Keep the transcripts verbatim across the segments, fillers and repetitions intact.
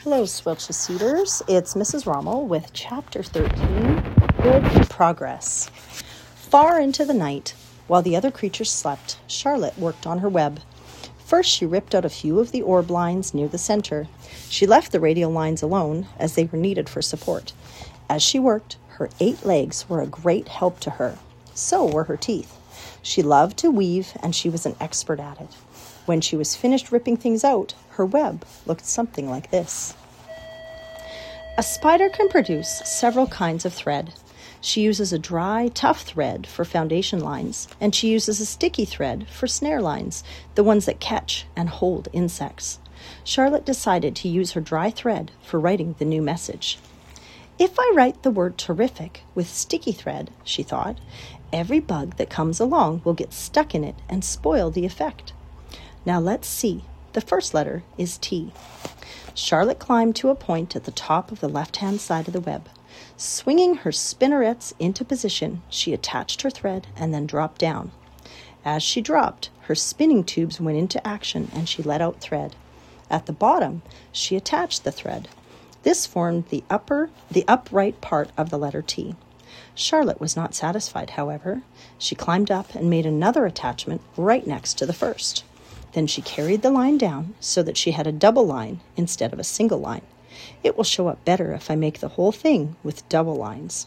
Hello, Swelchus Cedars. It's Missus Rommel with Chapter thirteen, Good Progress. Far into the night, while the other creatures slept, Charlotte worked on her web. First, she ripped out a few of the orb lines near the center. She left the radial lines alone, as they were needed for support. As she worked, her eight legs were a great help to her. So were her teeth. She loved to weave, and she was an expert at it. When she was finished ripping things out, her web looked something like this. A spider can produce several kinds of thread. She uses a dry, tough thread for foundation lines, and she uses a sticky thread for snare lines, the ones that catch and hold insects. Charlotte decided to use her dry thread for writing the new message. If I write the word terrific with sticky thread, she thought, every bug that comes along will get stuck in it and spoil the effect. Now let's see. The first letter is T. Charlotte climbed to a point at the top of the left-hand side of the web. Swinging her spinnerets into position, she attached her thread and then dropped down. As she dropped, her spinning tubes went into action and she let out thread. At the bottom, she attached the thread. This formed the upper, the upright part of the letter T. Charlotte was not satisfied, however. She climbed up and made another attachment right next to the first. Then she carried the line down so that she had a double line instead of a single line. It will show up better if I make the whole thing with double lines.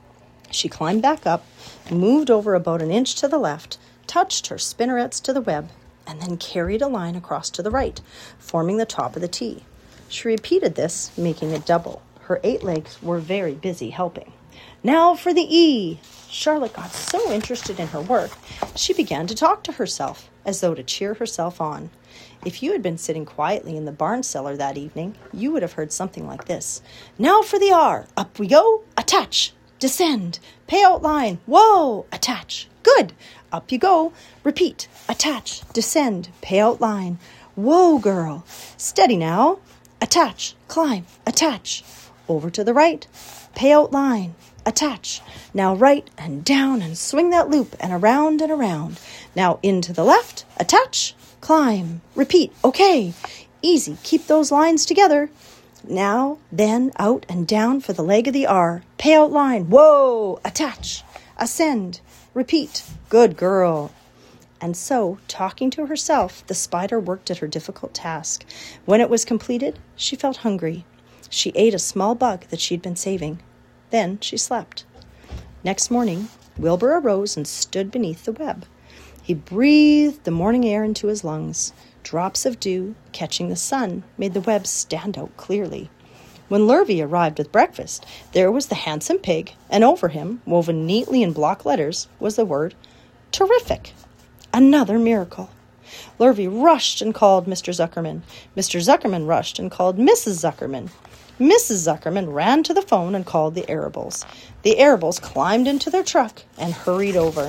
She climbed back up, moved over about an inch to the left, touched her spinnerets to the web, and then carried a line across to the right, forming the top of the T. She repeated this, making a double. Her eight legs were very busy helping. Now for the E! Charlotte got so interested in her work, she began to talk to herself, as though to cheer herself on. If you had been sitting quietly in the barn cellar that evening, you would have heard something like this. Now for the R. Up we go. Attach. Descend. Pay out line. Whoa. Attach. Good. Up you go. Repeat. Attach. Descend. Pay out line. Whoa, girl. Steady now. Attach. Climb. Attach. Over to the right. Pay out line. Attach. Now right and down and swing that loop and around and around. Now into the left. Attach. Climb. Repeat. Okay. Easy. Keep those lines together. Now, then, out and down for the leg of the R. Pay out line. Whoa. Attach. Ascend. Repeat. Good girl. And so, talking to herself, the spider worked at her difficult task. When it was completed, she felt hungry. She ate a small bug that she'd been saving. Then she slept. Next morning, Wilbur arose and stood beneath the web. He breathed the morning air into his lungs. Drops of dew, catching the sun, made the web stand out clearly. When Lurvy arrived with breakfast, there was the handsome pig, and over him, woven neatly in block letters, was the word, terrific. Another miracle. Lurvy rushed and called Mister Zuckerman. Mister Zuckerman rushed and called Missus Zuckerman. Missus Zuckerman ran to the phone and called the Arables. The Arables climbed into their truck and hurried over.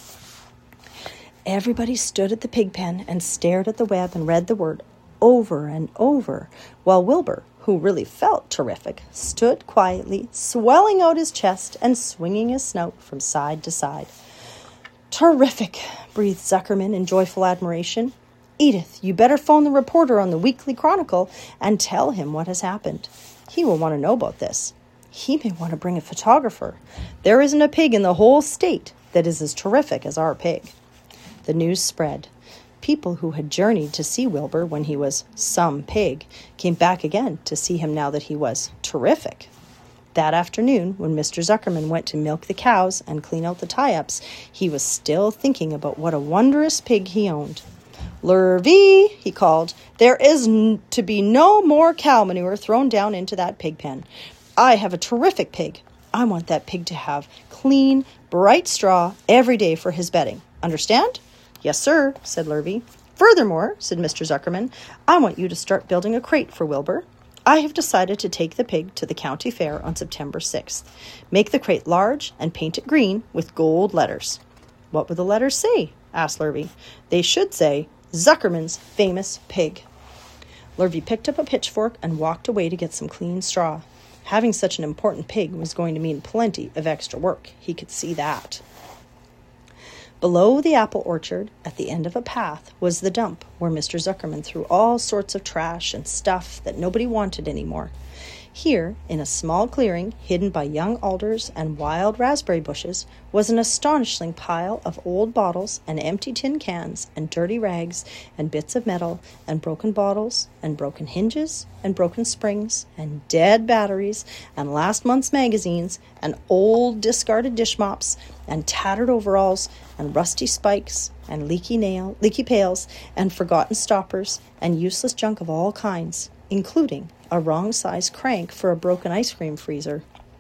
Everybody stood at the pig pen and stared at the web and read the word over and over, while Wilbur, who really felt terrific, stood quietly, swelling out his chest and swinging his snout from side to side. Terrific, breathed Zuckerman in joyful admiration. Edith, you better phone the reporter on the Weekly Chronicle and tell him what has happened. He will want to know about this. He may want to bring a photographer. There isn't a pig in the whole state that is as terrific as our pig. The news spread. People who had journeyed to see Wilbur when he was some pig came back again to see him now that he was terrific. That afternoon, when Mister Zuckerman went to milk the cows and clean out the tie-ups, he was still thinking about what a wondrous pig he owned. Lurvy, he called, there is n- to be no more cow manure thrown down into that pig pen. I have a terrific pig. I want that pig to have clean, bright straw every day for his bedding. Understand? Yes, sir, said Lurvy. Furthermore, said Mister Zuckerman, I want you to start building a crate for Wilbur. I have decided to take the pig to the county fair on September sixth. Make the crate large and paint it green with gold letters. What would the letters say? Asked Lurvy. They should say, Zuckerman's famous pig. Lurvy picked up a pitchfork and walked away to get some clean straw. Having such an important pig was going to mean plenty of extra work. He could see that. Below the apple orchard, at the end of a path, was the dump where Mister Zuckerman threw all sorts of trash and stuff that nobody wanted anymore. Here, in a small clearing hidden by young alders and wild raspberry bushes, was an astonishing pile of old bottles and empty tin cans and dirty rags and bits of metal and broken bottles and broken hinges and broken springs and dead batteries and last month's magazines and old discarded dish mops and tattered overalls and rusty spikes and leaky nail, leaky pails and forgotten stoppers and useless junk of all kinds, including a wrong-sized crank for a broken ice cream freezer.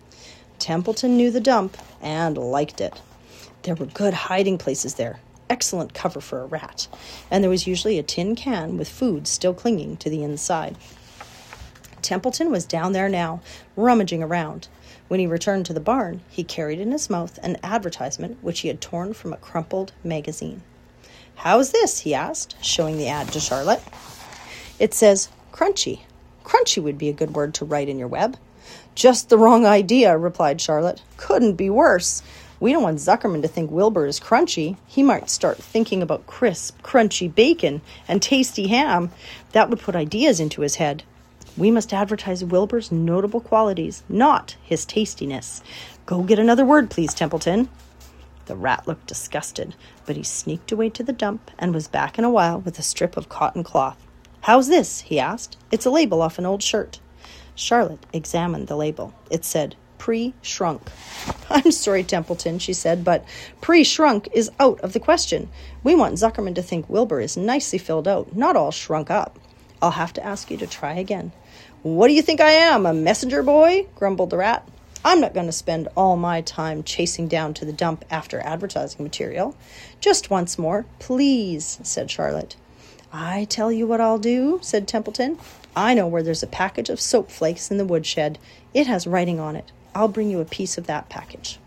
Templeton knew the dump and liked it. There were good hiding places there, excellent cover for a rat, and there was usually a tin can with food still clinging to the inside. Templeton was down there now, rummaging around. When he returned to the barn, he carried in his mouth an advertisement which he had torn from a crumpled magazine. "How's this?" he asked, showing the ad to Charlotte. "It says, Crunchy. Crunchy would be a good word to write in your web." "Just the wrong idea," replied Charlotte. "Couldn't be worse. We don't want Zuckerman to think Wilbur is crunchy. He might start thinking about crisp, crunchy bacon and tasty ham. That would put ideas into his head. We must advertise Wilbur's notable qualities, not his tastiness. Go get another word, please, Templeton." The rat looked disgusted, but he sneaked away to the dump and was back in a while with a strip of cotton cloth. "How's this?" he asked. "It's a label off an old shirt." Charlotte examined the label. It said, "Pre-shrunk." "I'm sorry, Templeton," she said, "but pre-shrunk is out of the question. We want Zuckerman to think Wilbur is nicely filled out, not all shrunk up. I'll have to ask you to try again." "What do you think I am, a messenger boy?" grumbled the rat. "I'm not going to spend all my time chasing down to the dump after advertising material. Just once more, please," said Charlotte. "I tell you what I'll do," said Templeton. "I know where there's a package of soap flakes in the woodshed. It has writing on it. I'll bring you a piece of that package."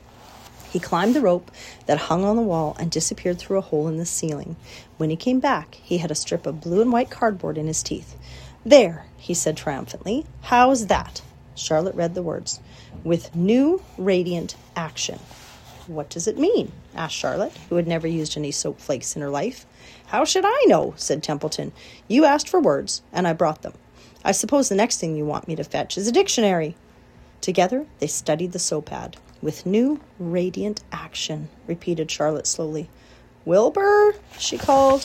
He climbed the rope that hung on the wall and disappeared through a hole in the ceiling. When he came back, he had a strip of blue and white cardboard in his teeth. "There," he said triumphantly. "How's that?" Charlotte read the words. "With new radiant action." "What does it mean?" asked Charlotte, who had never used any soap flakes in her life. "How should I know?" said Templeton. "You asked for words, and I brought them. I suppose the next thing you want me to fetch is a dictionary." Together they studied the soap ad. "With new radiant action," repeated Charlotte slowly. "Wilbur?" she called.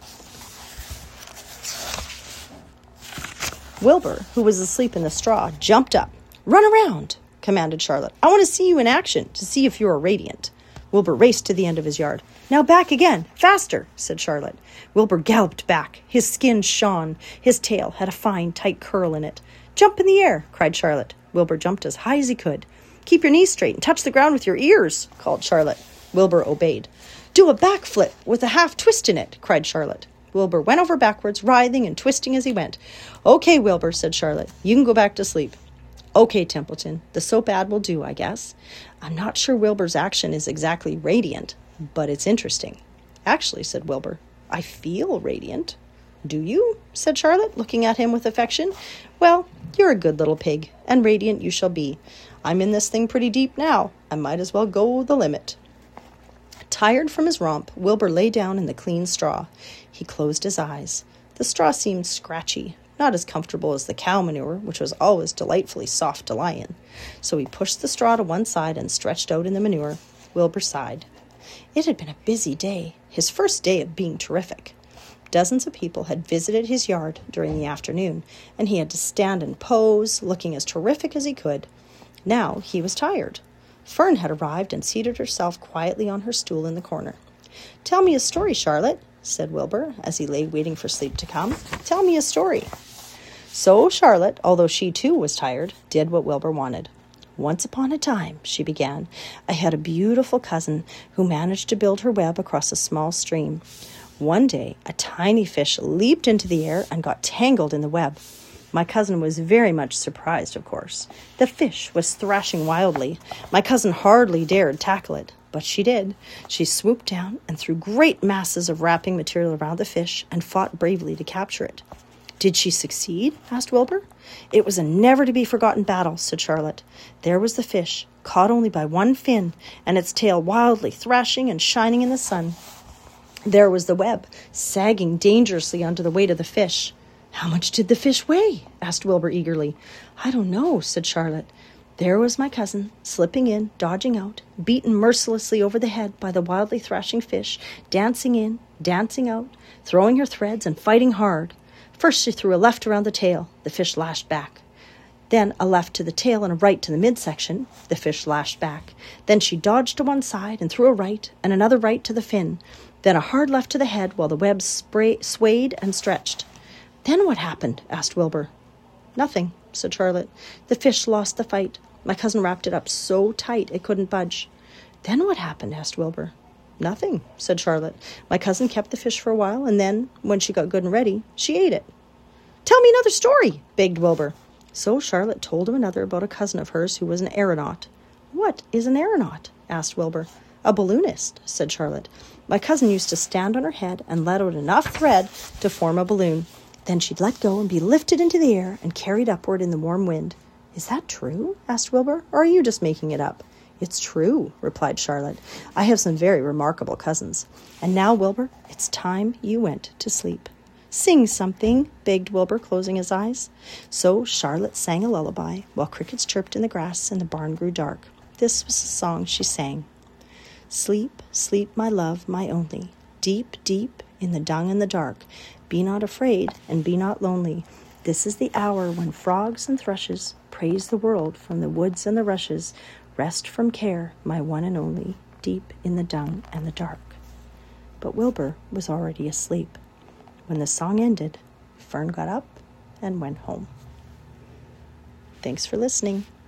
Wilbur, who was asleep in the straw, jumped up. "Run around," commanded Charlotte. "I want to see you in action, to see if you are radiant." Wilbur raced to the end of his yard. "Now back again, faster," said Charlotte. Wilbur galloped back. His skin shone. His tail had a fine, tight curl in it. "Jump in the air," cried Charlotte. Wilbur jumped as high as he could. "Keep your knees straight and touch the ground with your ears," called Charlotte. Wilbur obeyed. "Do a backflip with a half twist in it," cried Charlotte. Wilbur went over backwards, writhing and twisting as he went. "Okay, Wilbur," said Charlotte. "You can go back to sleep." "Okay, Templeton, the soap ad will do, I guess. I'm not sure Wilbur's action is exactly radiant, but it's interesting." "Actually," said Wilbur, "I feel radiant." "Do you?" said Charlotte, looking at him with affection. "Well, you're a good little pig, and radiant you shall be. I'm in this thing pretty deep now. I might as well go the limit." Tired from his romp, Wilbur lay down in the clean straw. He closed his eyes. The straw seemed scratchy, not as comfortable as the cow manure, which was always delightfully soft to lie in. So he pushed the straw to one side and stretched out in the manure. Wilbur sighed. It had been a busy day, his first day of being terrific. Dozens of people had visited his yard during the afternoon, and he had to stand and pose, looking as terrific as he could. Now he was tired. Fern had arrived and seated herself quietly on her stool in the corner. "Tell me a story, Charlotte," said Wilbur, as he lay waiting for sleep to come. "Tell me a story." So Charlotte, although she too was tired, did what Wilbur wanted. "Once upon a time," she began, "I had a beautiful cousin who managed to build her web across a small stream. One day, a tiny fish leaped into the air and got tangled in the web. My cousin was very much surprised, of course. The fish was thrashing wildly. My cousin hardly dared tackle it, but she did. She swooped down and threw great masses of wrapping material around the fish and fought bravely to capture it." "Did she succeed?" asked Wilbur. It was a never-to-be-forgotten battle, said Charlotte. There was the fish, caught only by one fin, and its tail wildly thrashing and shining in the sun. There was the web, sagging dangerously under the weight of the fish. How much did the fish weigh? Asked Wilbur eagerly. I don't know, said Charlotte. There was my cousin, slipping in, dodging out, beaten mercilessly over the head by the wildly thrashing fish, dancing in, dancing out, throwing her threads and fighting hard. First she threw a left around the tail. The fish lashed back. Then a left to the tail and a right to the midsection. The fish lashed back. Then she dodged to one side and threw a right and another right to the fin. Then a hard left to the head while the web spray- swayed and stretched. Then what happened? Asked Wilbur. Nothing, said Charlotte. The fish lost the fight. My cousin wrapped it up so tight it couldn't budge. Then what happened? Asked Wilbur. Nothing, said Charlotte. My cousin kept the fish for a while, and then, when she got good and ready, she ate it. Tell me another story, begged Wilbur. So Charlotte told him another about a cousin of hers who was an aeronaut. What is an aeronaut? Asked Wilbur. A balloonist, said Charlotte. My cousin used to stand on her head and let out enough thread to form a balloon. Then she'd let go and be lifted into the air and carried upward in the warm wind. Is that true? Asked Wilbur. Or are you just making it up? It's true, replied Charlotte. I have some very remarkable cousins. And now, Wilbur, it's time you went to sleep. Sing something, begged Wilbur, closing his eyes. So Charlotte sang a lullaby while crickets chirped in the grass and the barn grew dark. This was the song she sang. Sleep, sleep, my love, my only, deep, deep in the dung and the dark. Be not afraid and be not lonely. This is the hour when frogs and thrushes praise the world from the woods and the rushes. Rest from care, my one and only, deep in the dung and the dark. But Wilbur was already asleep. When the song ended, Fern got up and went home. Thanks for listening.